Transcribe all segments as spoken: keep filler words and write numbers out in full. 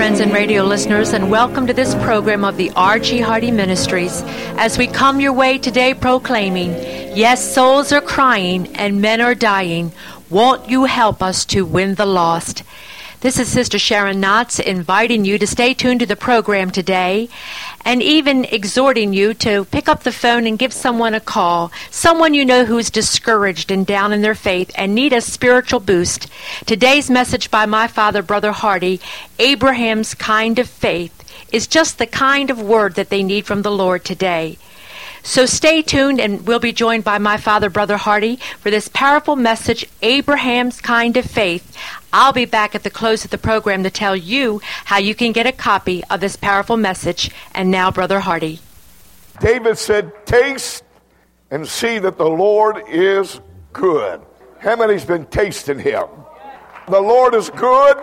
friends and radio listeners, and welcome to this program of the R G. Hardy Ministries as we come your way today proclaiming, yes, souls are crying and men are dying. Won't you help us to win the lost? This is Sister Sharon Knotts inviting you to stay tuned to the program today and even exhorting you to pick up the phone and give someone a call, someone you know who's discouraged and down in their faith and need a spiritual boost. Today's message by my father, Brother Hardy, Abraham's kind of faith, is just the kind of word that they need from the Lord today. So stay tuned, and we'll be joined by my father, Brother Hardy, for this powerful message, Abraham's kind of faith. I'll be back at the close of the program to tell you how you can get a copy of this powerful message. And now, Brother Hardy. David said, taste and see that the Lord is good. How many's been tasting him? The Lord is good,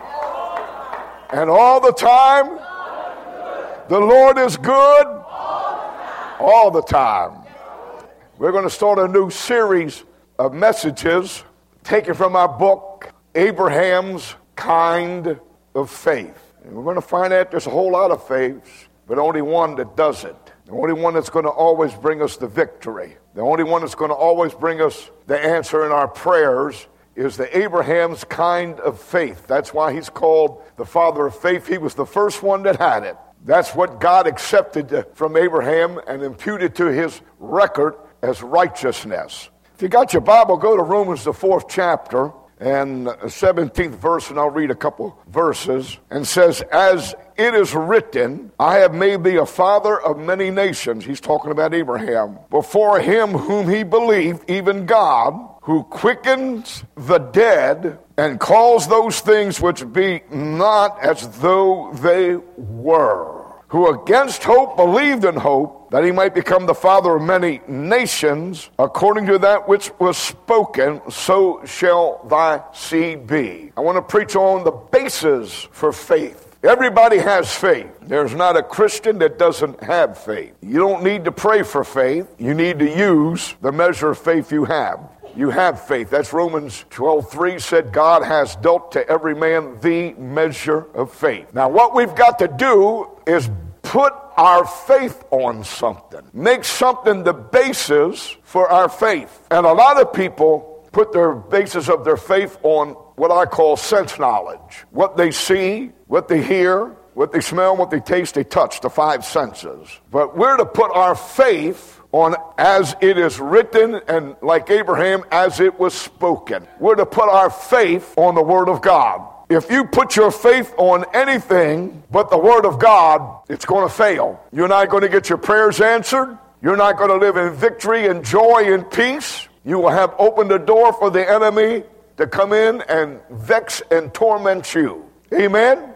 and all the time. The Lord is good all the time. We're going to start a new series of messages taken from our book, Abraham's Kind of Faith. And we're going to find out there's a whole lot of faiths, but only one that does it. The only one that's going to always bring us the victory. The only one that's going to always bring us the answer in our prayers is the Abraham's kind of faith. That's why he's called the father of faith. He was the first one that had it. That's what God accepted from Abraham and imputed to his record as righteousness. If you got your Bible, go to Romans, the fourth chapter, and seventeenth verse, and I'll read a couple verses, and says, as it is written, I have made thee a father of many nations. He's talking about Abraham. Before him whom he believed, even God, who quickens the dead and calls those things which be not as though they were, who against hope believed in hope, that he might become the father of many nations, according to that which was spoken, so shall thy seed be. I want to preach on the basis for faith. Everybody has faith. There's not a Christian that doesn't have faith. You don't need to pray for faith. You need to use the measure of faith you have. You have faith. That's Romans twelve three said, God has dealt to every man the measure of faith. Now what we've got to do is put our faith on something. Make something the basis for our faith. And a lot of people put their basis of their faith on what I call sense knowledge. What they see, what they hear, what they smell, what they taste, they touch, the five senses. But we're to put our faith on as it is written, and like Abraham, as it was spoken. We're to put our faith on the Word of God. If you put your faith on anything but the Word of God, it's going to fail. You're not going to get your prayers answered. You're not going to live in victory and joy and peace. You will have opened the door for the enemy to come in and vex and torment you. Amen?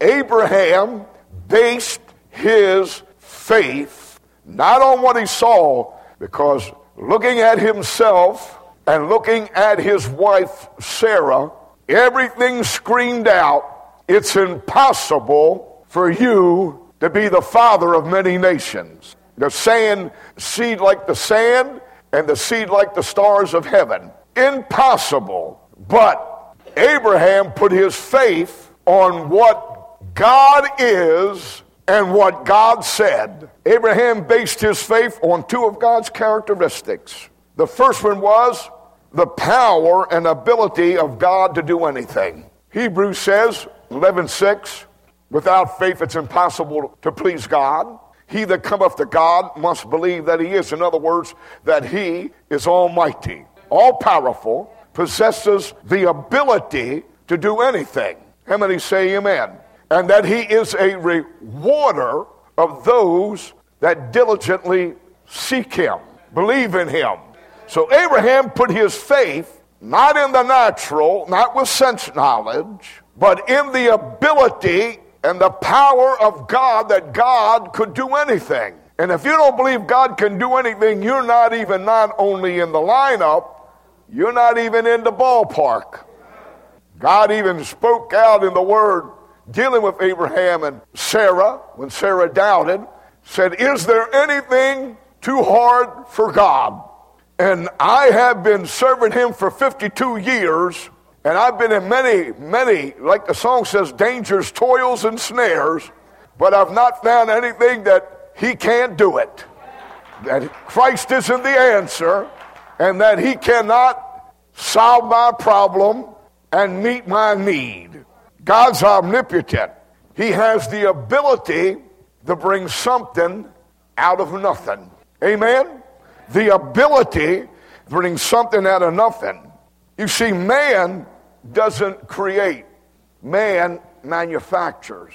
Abraham based his faith not on what he saw, because looking at himself and looking at his wife Sarah, everything screamed out, it's impossible for you to be the father of many nations. The saying, seed like the sand and the seed like the stars of heaven. Impossible. But Abraham put his faith on what God is and what God said. Abraham based his faith on two of God's characteristics. The first one was the power and ability of God to do anything. Hebrews says, eleven six, without faith it's impossible to please God. He that cometh to God must believe that he is. In other words, that he is almighty, all-powerful, possesses the ability to do anything. How many say amen? And that he is a rewarder of those that diligently seek him, believe in him. So Abraham put his faith not in the natural, not with sense knowledge, but in the ability and the power of God, that God could do anything. And if you don't believe God can do anything, you're not even not only in the lineup, you're not even in the ballpark. God even spoke out in the word dealing with Abraham and Sarah, when Sarah doubted, said, is there anything too hard for God? And I have been serving him for fifty-two years, And I've been in many, many, like the song says, dangers, toils, and snares, but I've not found anything that he can't do it. That Christ isn't the answer, and that he cannot solve my problem and meet my need. God's omnipotent. He has the ability to bring something out of nothing. Amen? The ability to bring something out of nothing. You see, man doesn't create. Man manufactures.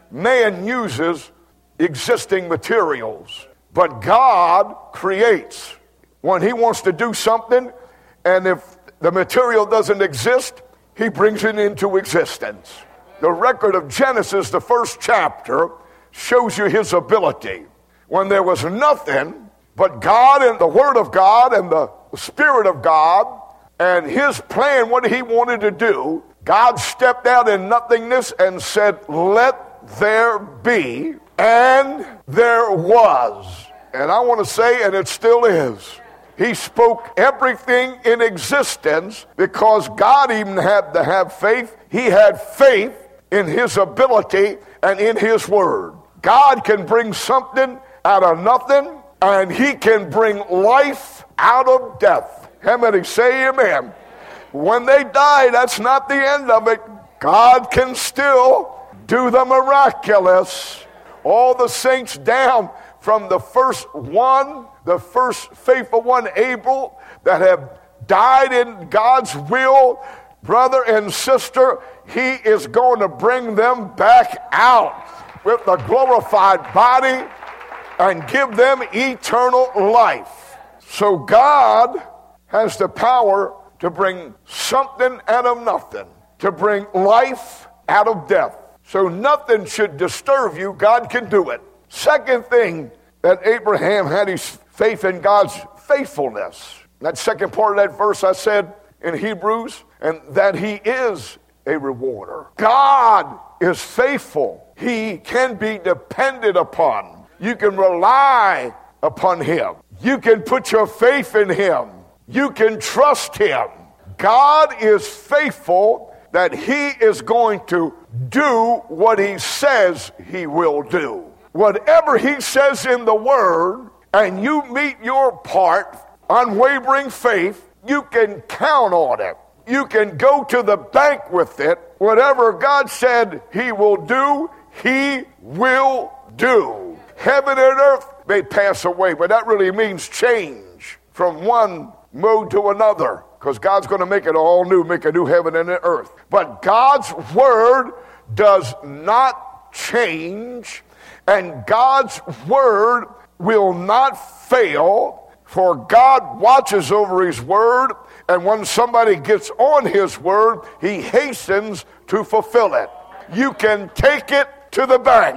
Man uses existing materials. But God creates. When he wants to do something, and if the material doesn't exist, he brings it into existence. The record of Genesis, the first chapter, shows you his ability. When there was nothing but God and the Word of God and the Spirit of God and his plan, what he wanted to do, God stepped out in nothingness and said, let there be, and there was. And I want to say, and it still is. He spoke everything in existence because God even had to have faith. He had faith in his ability and in his word. God can bring something out of nothing, and he can bring life out of death. How many say amen? When they die, that's not the end of it. God can still do the miraculous. All the saints down from the first one, the first faithful one, Abel, that have died in God's will, brother and sister, he is going to bring them back out with a glorified body and give them eternal life. So God has the power to bring something out of nothing, to bring life out of death. So nothing should disturb you. God can do it. Second thing, that Abraham had his faith in God's faithfulness. That second part of that verse I said in Hebrews, and that he is a rewarder. God is faithful. He can be depended upon. You can rely upon him. You can put your faith in him. You can trust him. God is faithful that he is going to do what he says he will do. Whatever he says in the word, and you meet your part, unwavering faith, you can count on it. You can go to the bank with it. Whatever God said he will do, he will do. Heaven and earth may pass away, but that really means change from one mode to another, because God's going to make it all new, make a new heaven and an earth. But God's word does not change, and God's word will not fail, for God watches over his word, and when somebody gets on his word, he hastens to fulfill it. You can take it to the bank.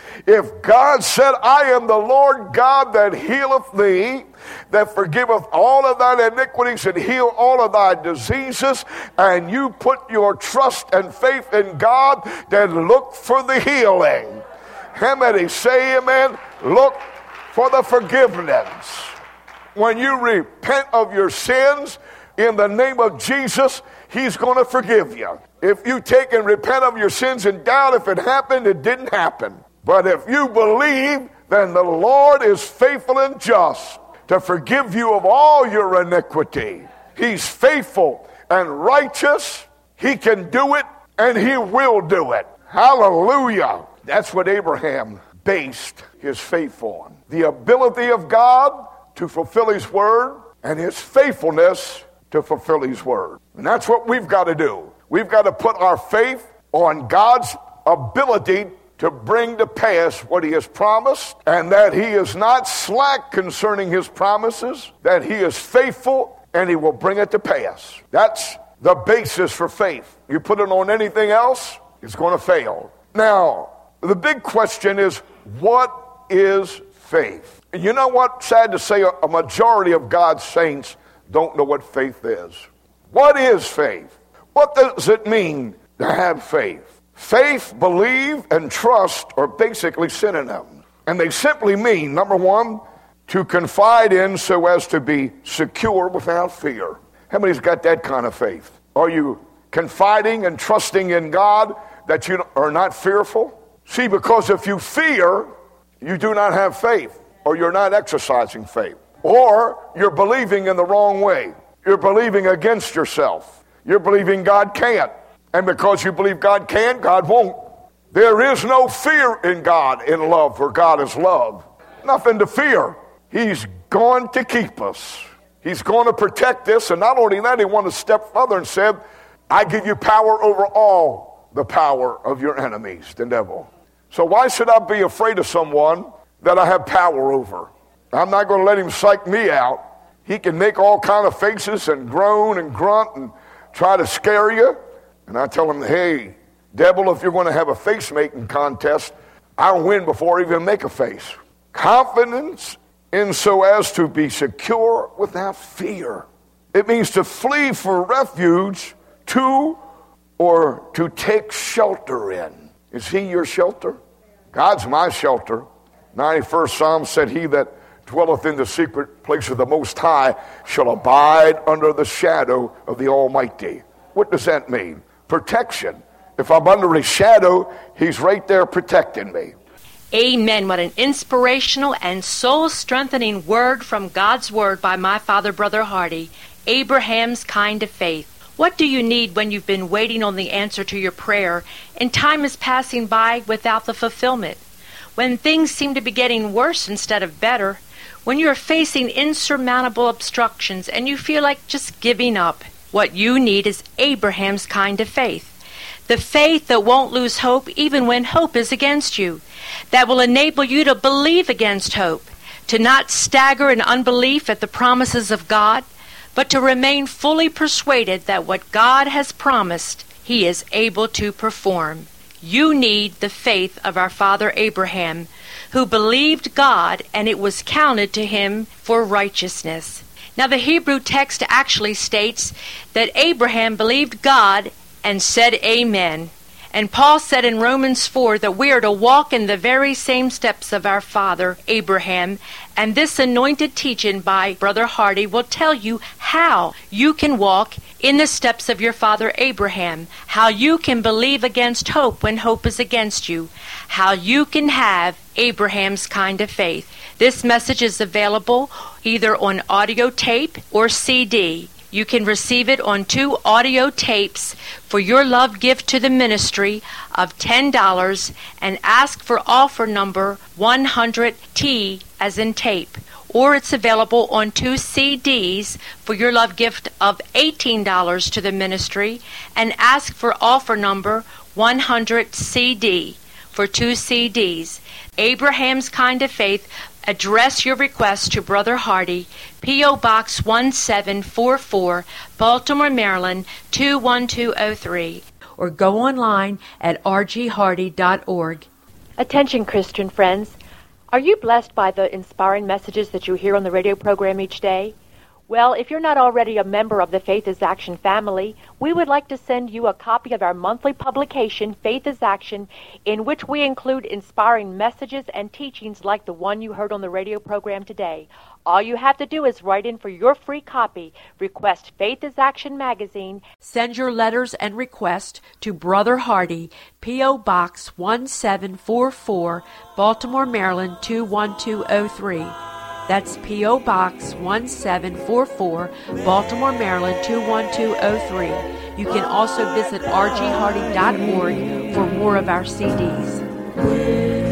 If God said, I am the Lord God that healeth thee, that forgiveth all of thine iniquities and heal all of thy diseases, and you put your trust and faith in God, then look for the healing. How many say amen? Look for the forgiveness. When you repent of your sins in the name of Jesus, he's going to forgive you. If you take and repent of your sins and doubt if it happened, it didn't happen. But if you believe, then the Lord is faithful and just to forgive you of all your iniquity. He's faithful and righteous. He can do it, and he will do it. Hallelujah. That's what Abraham based his faith on. The ability of God to fulfill his word, and his faithfulness to fulfill his word. And that's what we've got to do. We've got to put our faith on God's ability to bring to pass what he has promised, and that he is not slack concerning his promises, that he is faithful and he will bring it to pass. That's the basis for faith. You put it on anything else, it's going to fail. Now, the big question is, what is faith? And you know what? Sad to say, a majority of God's saints don't know what faith is. What is faith? What does it mean to have faith? Faith, believe, and trust are basically synonyms. And they simply mean, number one, to confide in so as to be secure without fear. How many's got that kind of faith? Are you confiding and trusting in God that you are not fearful? See, because if you fear, you do not have faith, or you're not exercising faith, or you're believing in the wrong way. You're believing against yourself. You're believing God can't. And because you believe God can, God won't. There is no fear in God in love, for God is love. Nothing to fear. He's going to keep us. He's going to protect us. And not only that, he went a step further and said, I give you power over all the power of your enemies, the devil. So why should I be afraid of someone that I have power over? I'm not going to let him psych me out. He can make all kind of faces and groan and grunt and try to scare you. And I tell him, hey, devil, if you're going to have a face-making contest, I'll win before I even make a face. Confidence in so as to be secure without fear. It means to flee for refuge to or to take shelter in. Is he your shelter? God's my shelter. ninety-first Psalm said, he that dwelleth in the secret place of the Most High shall abide under the shadow of the Almighty. What does that mean? Protection. If I'm under his shadow, he's right there protecting me. Amen. What an inspirational and soul-strengthening word from God's Word by my father, Brother Hardy. Abraham's kind of faith. What do you need when you've been waiting on the answer to your prayer and time is passing by without the fulfillment? When things seem to be getting worse instead of better? When you're facing insurmountable obstructions and you feel like just giving up? What you need is Abraham's kind of faith. The faith that won't lose hope even when hope is against you. That will enable you to believe against hope. To not stagger in unbelief at the promises of God, but to remain fully persuaded that what God has promised, he is able to perform. You need the faith of our father Abraham, who believed God and it was counted to him for righteousness. Now the Hebrew text actually states that Abraham believed God and said amen. And Paul said in Romans four that we are to walk in the very same steps of our father Abraham, and this anointed teaching by Brother Hardy will tell you how you can walk in the steps of your father Abraham, how you can believe against hope when hope is against you, how you can have Abraham's kind of faith. This message is available either on audio tape or C D. You can receive it on two audio tapes for your love gift to the ministry of ten dollars and ask for offer number one hundred T as in tape. Or it's available on two C Ds for your love gift of eighteen dollars to the ministry and ask for offer number one hundred C D for two C Ds. Abraham's Kind of Faith. Address your request to Brother Hardy, P O. Box one seven four four, Baltimore, Maryland two one two zero three, or go online at r g hardy dot org. Attention, Christian friends. Are you blessed by the inspiring messages that you hear on the radio program each day? Well, if you're not already a member of the Faith is Action family, we would like to send you a copy of our monthly publication, Faith is Action, in which we include inspiring messages and teachings like the one you heard on the radio program today. All you have to do is write in for your free copy. Request Faith is Action magazine. Send your letters and requests to Brother Hardy, P O. Box one seven four four, Baltimore, Maryland two one two zero three. That's P O. Box one seven four four, Baltimore, Maryland two one two zero three. You can also visit r g hardy dot org for more of our C Ds.